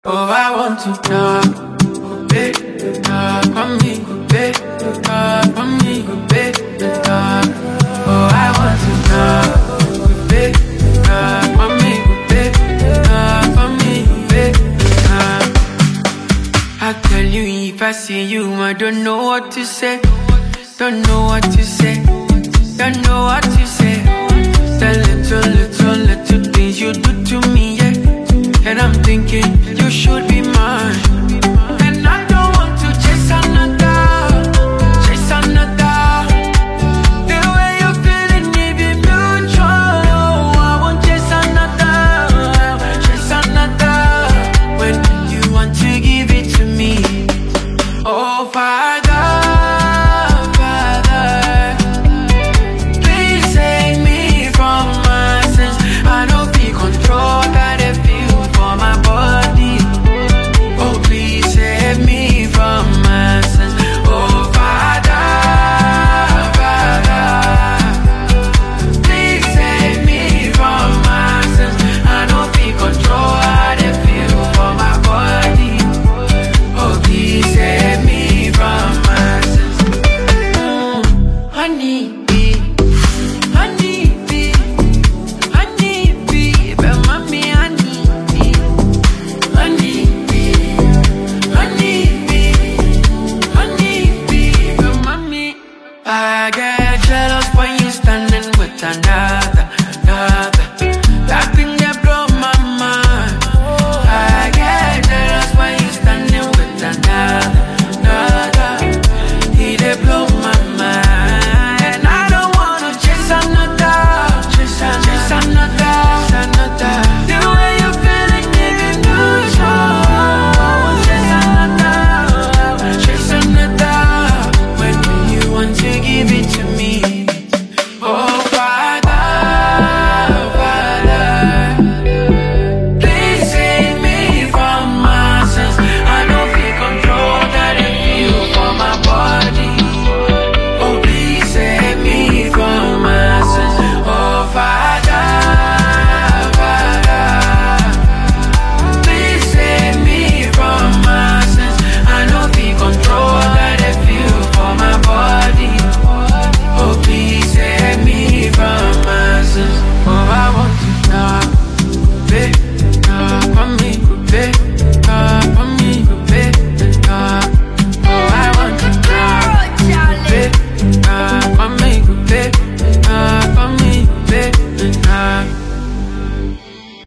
Oh, I want to talk, babe, talk on me, babe, talk on me, babe, talk. Oh, I want to talk, babe, talk on me, babe, talk on me, babe, talk. I tell you if I see you, I don't know what to say, don't know what to say, don't know what to say. The little things you do to me, yeah. And I'm thinking